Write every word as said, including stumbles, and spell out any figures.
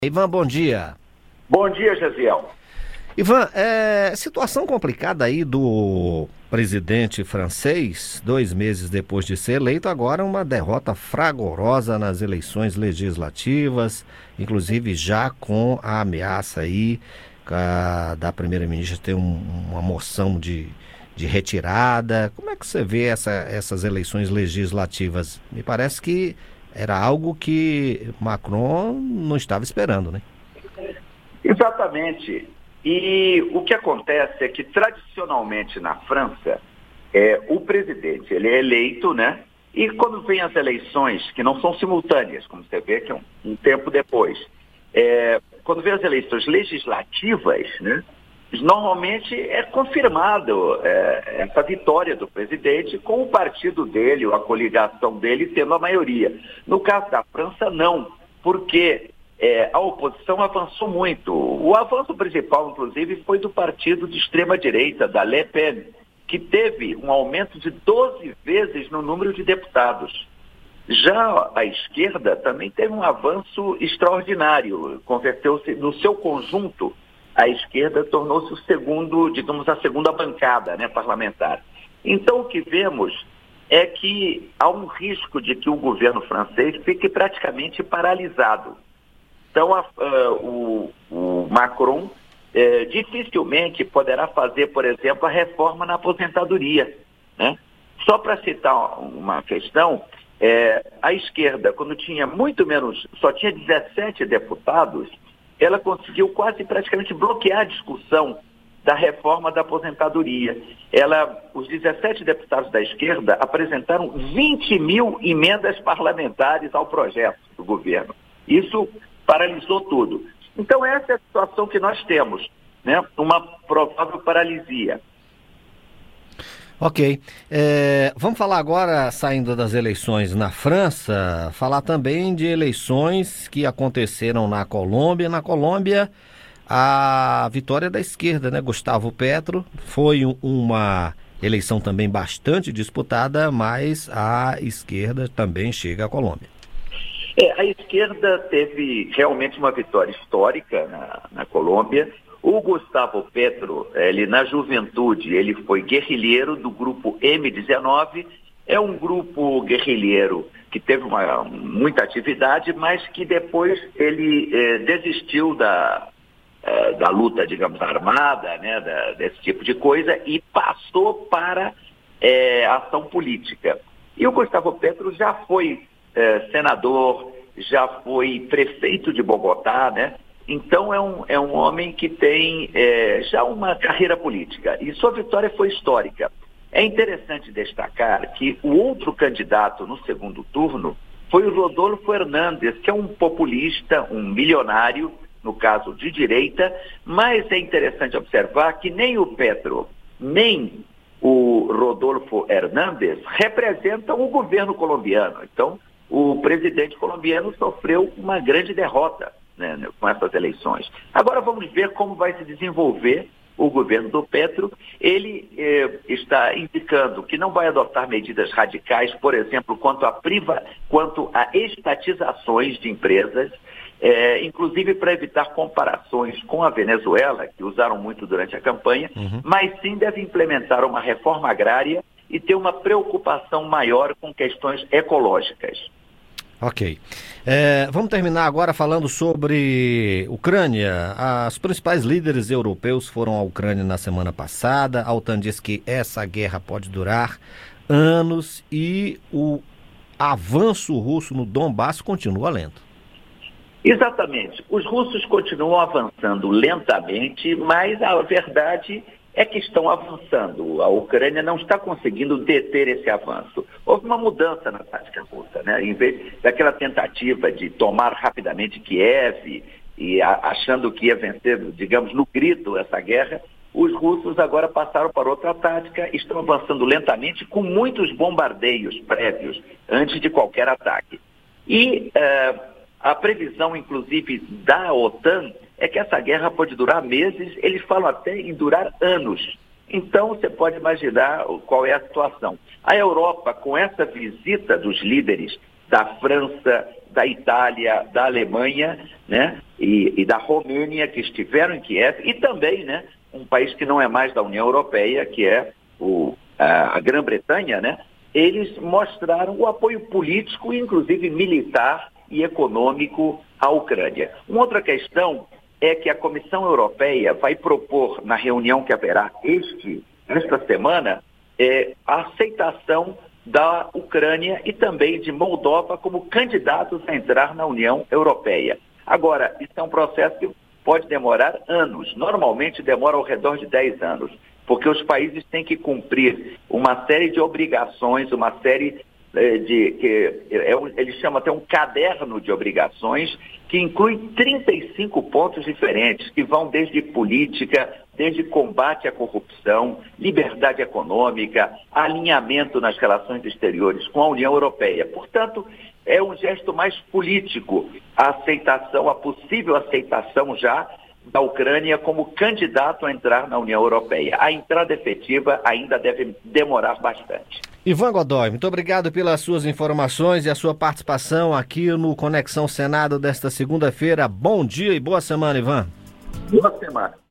Ivan, bom dia. Bom dia, Gesiel. Ivan, é, situação complicada aí do presidente francês, dois meses depois de ser eleito, agora uma derrota fragorosa nas eleições legislativas, inclusive já com a ameaça aí a, da primeira-ministra ter um, uma moção de, de retirada. Como é que você vê essa, essas eleições legislativas? Me parece que era algo que Macron não estava esperando, né? Exatamente. E o que acontece é que, tradicionalmente, na França, é, o presidente ele é eleito, né? E quando vem as eleições, que não são simultâneas, como você vê, que é um, um tempo depois, é, quando vem as eleições legislativas, né? Normalmente é confirmado é, essa vitória do presidente com o partido dele, ou a coligação dele, tendo a maioria. No caso da França, não, porque é, a oposição avançou muito. O avanço principal, inclusive, foi do partido de extrema-direita, da Le Pen, que teve um aumento de doze vezes no número de deputados. Já a esquerda também teve um avanço extraordinário, converteu-se no seu conjunto. A esquerda tornou-se o segundo, digamos, a segunda bancada, né, parlamentar. Então, o que vemos é que há um risco de que o governo francês fique praticamente paralisado. Então, a, uh, o, o Macron uh, dificilmente poderá fazer, por exemplo, a reforma na aposentadoria, né? Só para citar uma questão, é, a esquerda, quando tinha muito menos, só tinha dezessete deputados, ela conseguiu quase praticamente bloquear a discussão da reforma da aposentadoria. Ela, os dezessete deputados da esquerda apresentaram vinte mil emendas parlamentares ao projeto do governo. Isso paralisou tudo. Então essa é a situação que nós temos, né? Uma provável paralisia. Ok. É, vamos falar agora, saindo das eleições na França, falar também de eleições que aconteceram na Colômbia. Na Colômbia, a vitória da esquerda, né? Gustavo Petro, foi uma eleição também bastante disputada, mas a esquerda também chega à Colômbia. É, a esquerda teve realmente uma vitória histórica na, na Colômbia. O Gustavo Petro, ele na juventude, ele foi guerrilheiro do grupo M dezenove, é um grupo guerrilheiro que teve uma, muita atividade, mas que depois ele eh, desistiu da, eh, da luta, digamos, armada, né, da, desse tipo de coisa, e passou para eh, a ação política. E o Gustavo Petro já foi eh, senador, já foi prefeito de Bogotá, né? Então é um, é um homem que tem é, já uma carreira política e sua vitória foi histórica. É interessante destacar que o outro candidato no segundo turno foi o Rodolfo Hernández, que é um populista, um milionário, no caso de direita, mas é interessante observar que nem o Petro, nem o Rodolfo Hernández representam o governo colombiano. Então o presidente colombiano sofreu uma grande derrota, né, com essas eleições. Agora vamos ver como vai se desenvolver o governo do Petro. Ele eh, está indicando que não vai adotar medidas radicais, por exemplo, quanto a, priva, quanto a estatizações de empresas, eh, inclusive para evitar comparações com a Venezuela, que usaram muito durante a campanha, uhum. Mas sim deve implementar uma reforma agrária e ter uma preocupação maior com questões ecológicas. Ok. É, vamos terminar agora falando sobre Ucrânia. Os principais líderes europeus foram à Ucrânia na semana passada. A OTAN diz que essa guerra pode durar anos e o avanço russo no Donbass continua lento. Exatamente. Os russos continuam avançando lentamente, mas a verdade é que estão avançando. A Ucrânia não está conseguindo deter esse avanço. Houve uma mudança na tática russa, né? Em vez daquela tentativa de tomar rapidamente Kiev e a, achando que ia vencer, digamos, no grito essa guerra, os russos agora passaram para outra tática, estão avançando lentamente com muitos bombardeios prévios antes de qualquer ataque. E uh, a previsão, inclusive, da OTAN é que essa guerra pode durar meses, eles falam até em durar anos. Então, você pode imaginar qual é a situação. A Europa, com essa visita dos líderes da França, da Itália, da Alemanha, né, e, e da Romênia, que estiveram em Kiev, e também, né, um país que não é mais da União Europeia, que é o, a, a Grã-Bretanha, né, eles mostraram o apoio político, inclusive militar e econômico à Ucrânia. Uma outra questão é que a Comissão Europeia vai propor, na reunião que haverá este, esta semana, é, a aceitação da Ucrânia e também de Moldova como candidatos a entrar na União Europeia. Agora, isso é um processo que pode demorar anos, normalmente demora ao redor de dez anos, porque os países têm que cumprir uma série de obrigações, uma série eh, de, que é um, ele chama até um caderno de obrigações, que inclui trinta e cinco pontos diferentes, que vão desde política, desde combate à corrupção, liberdade econômica, alinhamento nas relações exteriores com a União Europeia. Portanto, é um gesto mais político a aceitação, a possível aceitação já da Ucrânia como candidato a entrar na União Europeia. A entrada efetiva ainda deve demorar bastante. Ivan Godoy, muito obrigado pelas suas informações e a sua participação aqui no Conexão Senado desta segunda-feira. Bom dia e boa semana, Ivan. Boa semana.